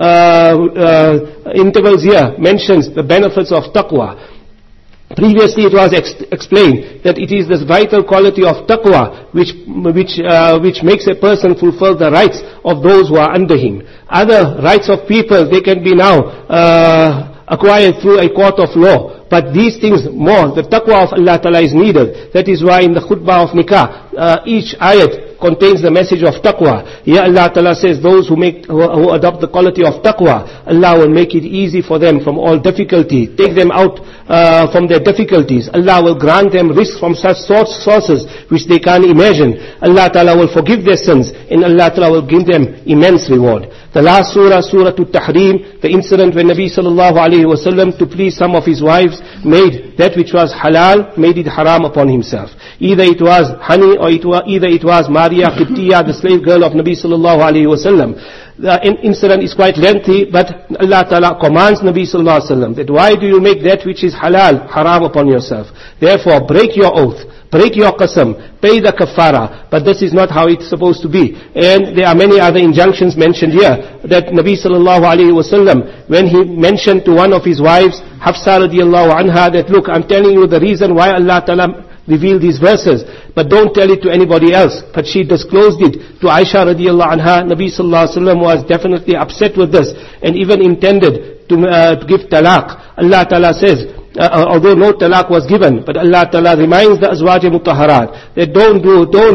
Speaker 1: uh, intervals here mentions the benefits of taqwa. Previously it was ex- explained that it is this vital quality of taqwa which which uh, which makes a person fulfill the rights of those who are under him. Other rights of people, they can be now uh, acquired through a court of law. But these things more, the taqwa of Allah Ta'ala is needed. That is why in the khutbah of nikah, uh, each ayat contains the message of taqwa. Here Allah Ta'ala says those who make who, who adopt the quality of taqwa, Allah will make it easy for them from all difficulty, take them out uh, from their difficulties. Allah will grant them risk from such sources which they can't imagine. Allah Ta'ala will forgive their sins, and Allah Ta'ala will give them immense reward. The last surah, Surah At-Tahrim, the incident when Nabi sallallahu alayhi wa sallam, to please some of his wives, made that which was halal, made it haram upon himself. Either it was honey or it was, either it was Maria Qibtiyya, the slave girl of Nabi sallallahu alayhi wa sallam. The incident is quite lengthy, but Allah Ta'ala commands Nabi sallallahu alayhi wa sallam that why do you make that which is halal haram upon yourself? Therefore break your oath, break your qasam, pay the kafara. But this is not how it's supposed to be. And there are many other injunctions mentioned here, that Nabi sallallahu alayhi wa sallam, when he mentioned to one of his wives, Hafsa radiallahu anha, that look, I'm telling you the reason why Allah Ta'ala revealed these verses, but don't tell it to anybody else. But she disclosed it to Aisha radiallahu anha. Nabi sallallahu alayhi wa sallam was definitely upset with this, and even intended to, uh, to give talaq. Allah Ta'ala says, Uh, although no talaq was given, but Allah Ta'ala reminds the azwaj mutahharat that don't do, don't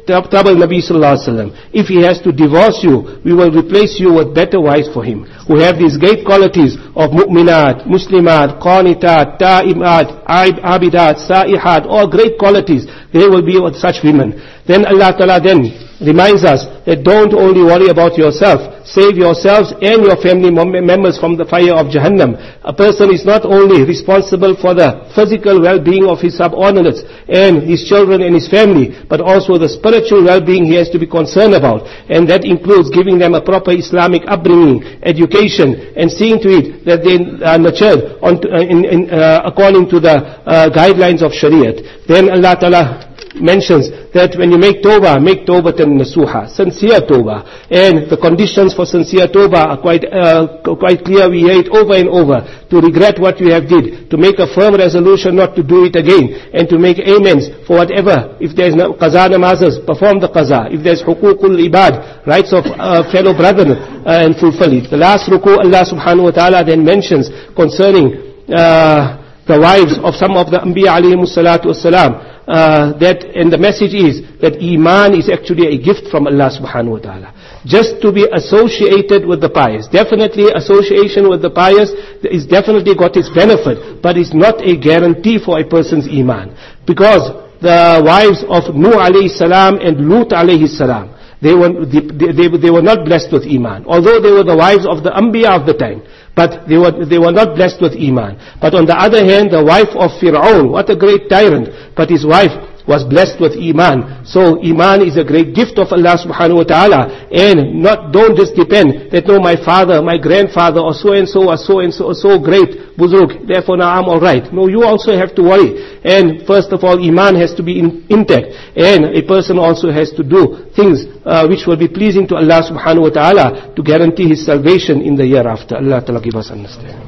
Speaker 1: trouble Nabi sallallahu alaihi wasallam. If he has to divorce you, we will replace you with better wives for him, who have these great qualities of mu'minat, muslimat, qanitat, ta'imat, abidat, sa'ihat, all great qualities. They will be with such women. Then Allah Ta'ala then reminds us that don't only worry about yourself, save yourselves and your family members from the fire of Jahannam. A person is not only responsible for the physical well-being of his subordinates and his children and his family, but also the spiritual well-being he has to be concerned about. And that includes giving them a proper Islamic upbringing, education, and seeing to it that they are nurtured on to, uh, in, in, uh, according to the uh, guidelines of Shariat. Then Allah Ta'ala mentions that when you make tawbah, make tawbatan nasuha, sincere tawbah. And the conditions for sincere tawbah are quite uh, quite clear. We hear it over and over. To regret what you have did, to make a firm resolution not to do it again, and to make amends for whatever. If there is no qaza namazes, perform the qaza. If there is hukukul ibad, rights of uh, fellow brethren, uh, and fulfill it. The last ruku, Allah subhanahu wa ta'ala then mentions concerning uh, the wives of some of the Anbiya alayhimus salatu wassalam. Uh, that, and the message is that Iman is actually a gift from Allah subhanahu wa ta'ala. Just to be associated with the pious. Definitely association with the pious is definitely got its benefit, but it's not a guarantee for a person's Iman. Because the wives of Nuh alayhi salam and Lut alayhi salam, they were, they, they, they were not blessed with Iman. Although they were the wives of the Anbiya of the time. But they were, they were not blessed with Iman. But on the other hand, the wife of Fir'aun, what a great tyrant. But his wife was blessed with Iman. So Iman is a great gift of Allah subhanahu wa ta'ala. And not, don't just depend that, no, my father, my grandfather, or so and so, or so and so, or so great, Buzruk, therefore now I'm alright. No, you also have to worry. And first of all, Iman has to be in, intact. And a person also has to do things uh, which will be pleasing to Allah subhanahu wa ta'ala to guarantee his salvation in the year after. Allah ta'ala give us understanding.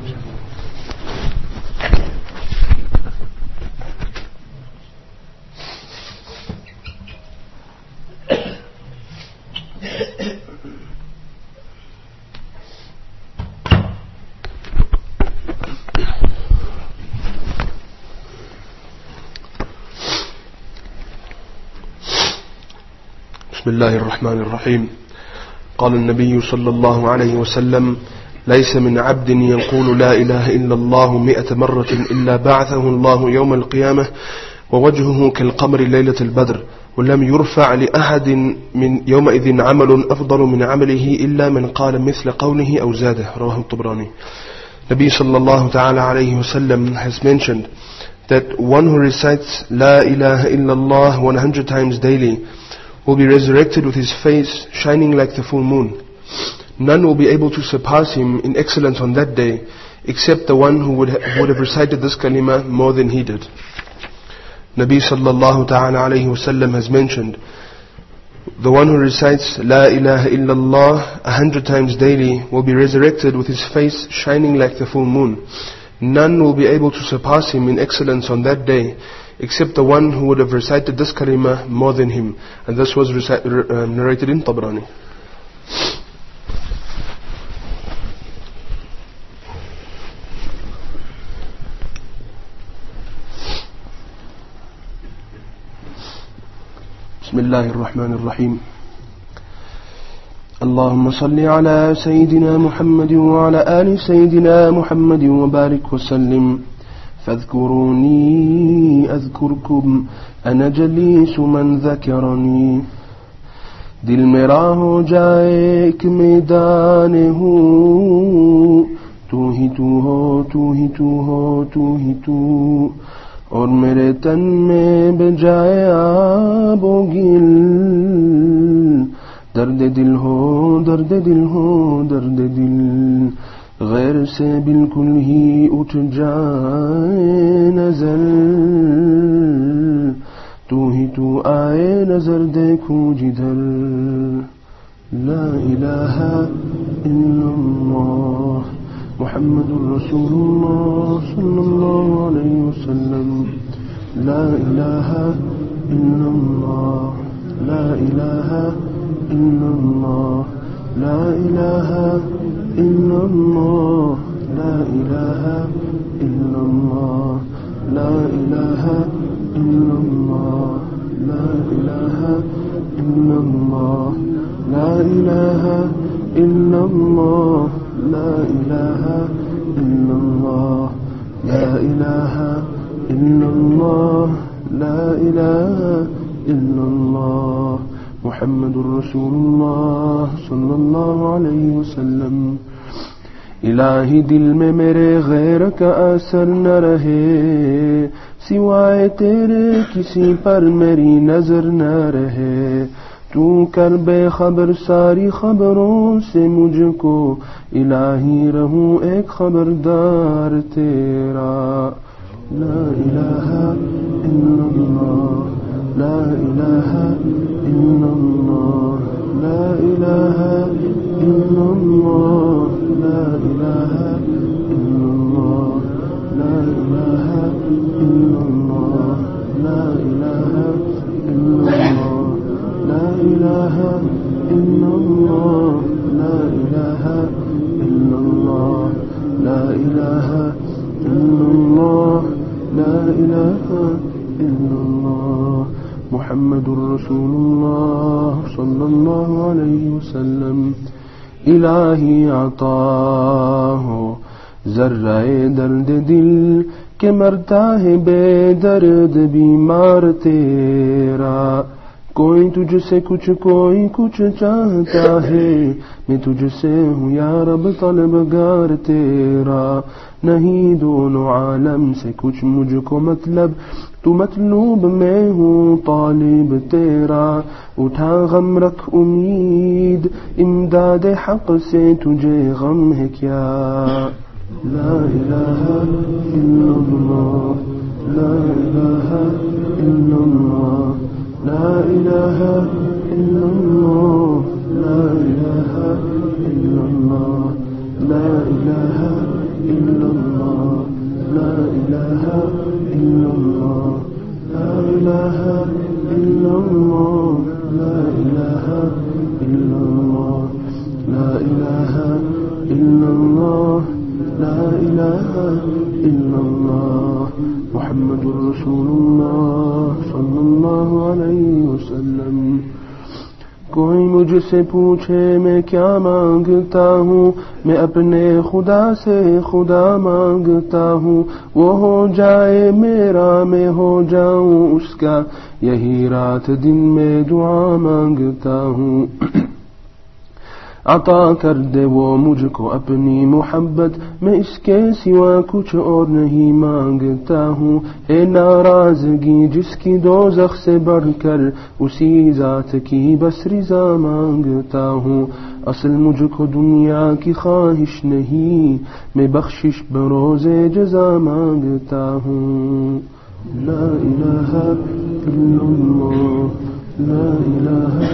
Speaker 2: بسم الله الرحمن الرحيم. قال النبي صلى الله عليه وسلم: ليس من عبد يقول لا إله إلا الله مئة مرة إلا بعثه الله يوم القيامة ووجهه كالقمر ليلة البدر ولم يرفع لأحد من يومئذ عمل أفضل من عمله إلا من قال مثل قوله أو زاده. رواه الطبراني. Nabi sallallahu ta'ala alayhi wasallam has mentioned that one who recites La ilaha illallah one hundred times daily will be resurrected with his face shining like the full moon. None will be able to surpass him in excellence on that day except the one who would, ha- would have recited this kalima more than he did. Nabi sallallahu ta'ala alayhi wasallam has mentioned, the one who recites La ilaha illallah a hundred times daily will be resurrected with his face shining like the full moon. None will be able to surpass him in excellence on that day except the one who would have recited this kalima more than him. And this was reci- uh, narrated in Tabrani. بسم الله الرحمن الرحيم. اللهم صل على سيدنا محمد وعلى آل سيدنا محمد وبارك وسلم. فاذكروني أذكركم أنا جليس من ذكرني. दिल मेरा हो जाए एक मैदान हूँ, तू ही तू हो, तू ही तू हो, तू ही तू, और मेरे तन में बजाए आबो गिल. दर्द दिल हो, दर्द दिल हो, दर्द दिल, गैर से बिल्कुल ही उठ जाए नजर. तू ही तू आए नजर देखूं जिधर. ला इलाहा इल्लल्लाह मुहम्मदुर रसूलुल्लाह सल्लल्लाहु अलैहि वसल्लम. ला इलाहा इल्लल्लाह, ला इलाहा इल्लल्लाह, ला इलाहा इल्लल्लाह, ला इलाहा इल्लल्लाह, ला इलाहा illallah, la ilaha إلا الله لا إله إلا الله لا إله إلا الله لا إله إلا الله لا إله إلا الله محمد رسول الله صلى الله عليه वसल्लम। इलाही दिल में मेरे गैर का असर न रहे, सिवाय तेरे किसी पर मेरी नजर न रहे। तू कर बेखबर सारी खबरों से मुझको, इलाही रहूं एक खबरदार तेरा। ला इलाहा इल्लल्लाह ला इलाहा इल्लल्लाह ला इलाहा इल्लल्लाह ला इलाहा इल्लल्लाह ला इलाहा इल्लल्लाह ला इलाहा इल्लल्लाह ला इलाहा इल्लल्लाह ला इलाहा इल्लल्लाह ला इलाहा इल्लल्लाह ला इलाहा इल्लल्लाह मुहम्मदुर रसूलुल्लाह सल्लल्लाहु अलैहि वसल्लम। इलाही आता हो जर्राए दर्द दिल के मरता है बेदर्द बीमार तेरा। कोई तुझसे कुछ कोई कुछ चाहता है, मैं तुझसे हूँ या रब तलबगार तेरा। नहीं दोनों आलम से कुछ मुझको मतलब, तू मतलूब मैं हूँ तालिब तेरा। उठा गम रख उम्मीद इमदाद हक से, तुझे गम है क्या। ला इलाहा इल्लल्लाह ला इलाहा इल्लल्लाह ला इलाहा इल्लल्लाह ला इलाहा इल्लल्लाह ला इलाहा इल्लल्लाह ला इलाहा इल्लल्लाह ला इलाहा इल्लल्लाह ला इलाहा इल्लल्लाह ला इलाहा इल्लल्लाह ला इलाहा इल्लल्लाह मुहम्मदुर रसूलुल्लाह सल्लल्लाहु अलैहि वसल्लम। कोई मुझसे पूछे मैं क्या मांगता हूँ, मैं अपने खुदा से खुदा मांगता हूँ। वो हो जाए मेरा मैं हो जाऊँ उसका, यही रात दिन में दुआ मांगता हूँ। अता कर दे वो मुझको अपनी मोहब्बत, मैं इसके सिवा कुछ और नहीं मांगता हूँ। है नाराजगी जिसकी दोज़ख से बढ़कर, उसी जात की बस रिज़ा मांगता हूँ। असल मुझको दुनिया की ख्वाहिश नहीं, मैं बख्शिश बरोज़े जज़ा मांगता हूँ। ला इलाहा इल्लल्लाह ला इलाहा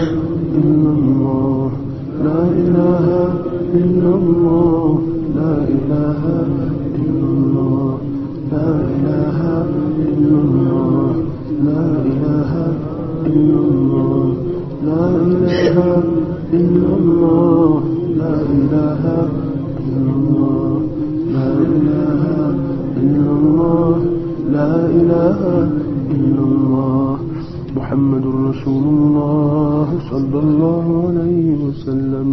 Speaker 2: इल्लल्लाह لا إله إلا الله لا إله إلا الله لا إله إلا الله لا إله إلا الله لا إله إلا الله لا إله إلا الله لا إله إلا الله لا إله إلا الله محمد رسول الله صلى الله عليه वसल्लम।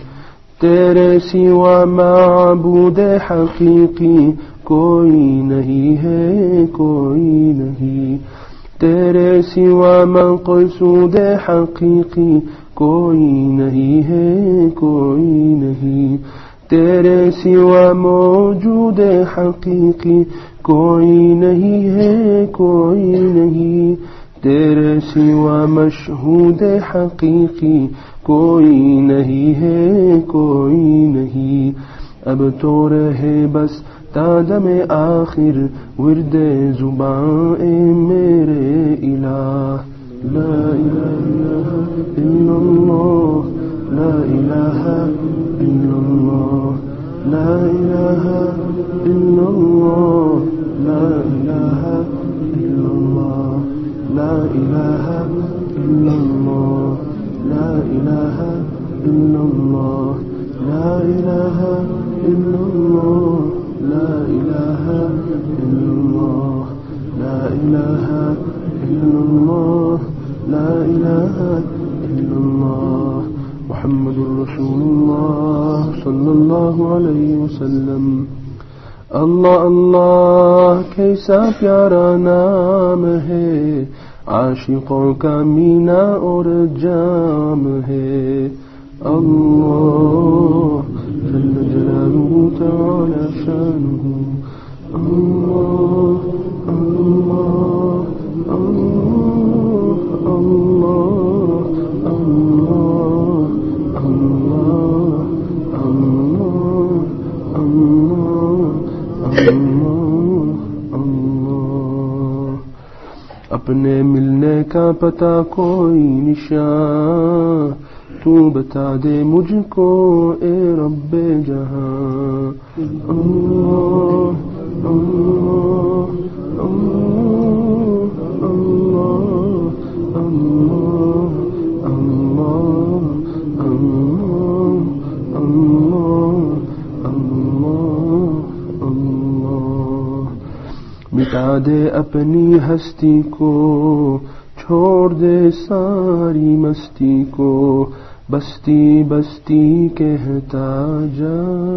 Speaker 2: तेरे सिवा माबूद हकीकी कोई नहीं है कोई नहीं। तेरे सिवा मक़सूद हकीकी कोई नहीं है कोई नहीं। तेरे सिवा मौजूद हकीकी कोई नहीं है कोई नहीं। तेरे सिवा मशहूद हकीकी कोई नहीं है कोई नहीं। अब तो रहे बस तादम आखिर विर्दे जुबान मेरे इलाह। ला इलाहा इल्लल्लाह ला इलाहा इल्लल्लाह ला इलाहा इल्लल्लाह ला इलाहा इल्लल्लाह لا إله إلا الله لا إله إلا الله لا إله إلا الله لا إله إلا الله لا إله إلا الله لا إله إلا الله محمد رسول الله صلى الله عليه وسلم. अल्लाह अल्लाह कैसा प्यारा नाम है, आशिकों का मीना और जाम है. अल्लाह जल्ल जलालुहु तआला शानुहु. अल्लाह अल्लाह अल्लाह अल्लाह अल्लाह अल्लाह अल्लाह अल्लाह अल्लाह. अपने मिलने का पता कोई निशान तू बता दे मुझको ए रब्बे जहां. अल्लाह अल्लाह अल्लाह अल्लाह अल्लाह अल्लाह अल्लाह अल्लाह. मिटा दे अपनी हस्ती को, छोड़ दे सारी मस्ती को, बस्ती बस्ती कहता जा.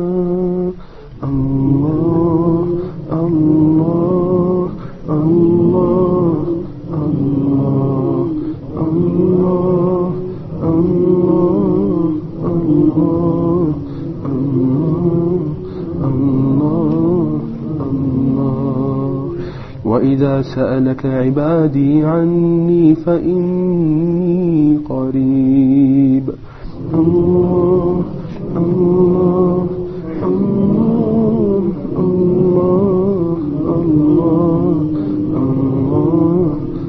Speaker 2: अल्लाह अल्लाह अल्लाह अल्लाह अल्लाह अल्लाह अल्लाह अल्लाह अल्लाह. وإذا سألك عبادي عني فإني قريب. الله الله الله الله الله الله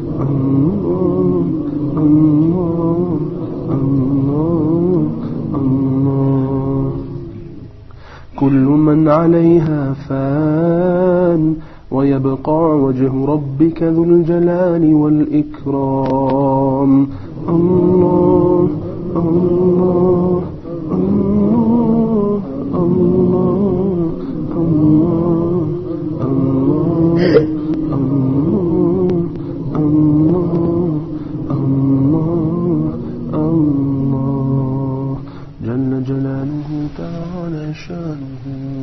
Speaker 2: الله الله الله. كل من عليها فان ويبقى وجه ربك ذو الجلال والإكرام. الله الله الله الله الله الله الله الله الله جل جلاله تعالى شانه.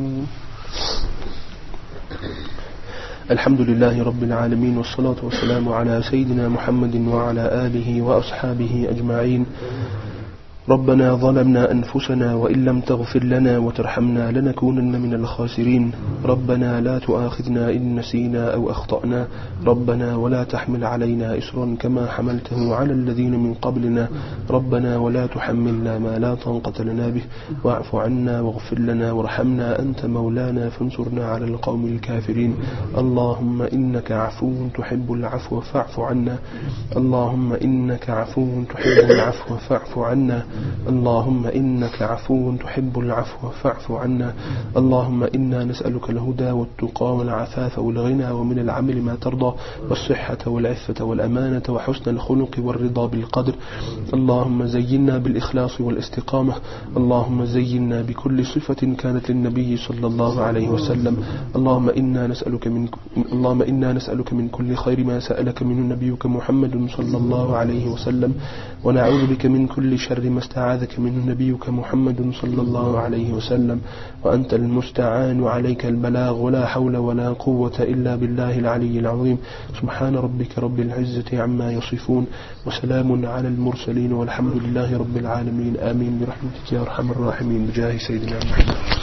Speaker 2: الحمد لله رب العالمين، والصلاة والسلام على سيدنا محمد وعلى آله وأصحابه أجمعين. ربنا ظلمنا أنفسنا وإن لم تغفر لنا وترحمنا لنكونن من الخاسرين. ربنا لا تؤاخذنا إن نسينا أو أخطأنا. ربنا ولا تحمل علينا إصرا كما حملته على الذين من قبلنا. ربنا ولا تحملنا ما لا طاقة لنا به. واعف عنا واغفر لنا وارحمنا أنت مولانا فانصرنا على القوم الكافرين. اللهم إنك عفو تحب العفو فاعف عنا. اللهم إنك عفو تحب العفو فاعف عنا. اللهم إنك عفو تحب العفو فاعف عنا. اللهم إنا نسألك الهدى والتقى والعفاف والغنى ومن العمل ما ترضى، والصحة والعفة والأمانة وحسن الخلق والرضا بالقدر. اللهم زينا بالإخلاص والاستقامة. اللهم زينا بكل صفة كانت للنبي صلى الله عليه وسلم. اللهم إنا نسألك من اللهم إنا نسألك من كل خير ما سألك منه نبيك محمد صلى الله عليه وسلم، ونعوذ بك من كل شر ما استعاذك منه نبيك محمد صلى الله عليه وسلم. وأنت المستعان وعليك البلاغ، ولا حول ولا قوة إلا بالله العلي العظيم. سبحان ربك رب العزة عما يصفون، وسلام على المرسلين، والحمد لله رب العالمين. آمين برحمتك يا أرحم الراحمين بجاه سيدنا محمد.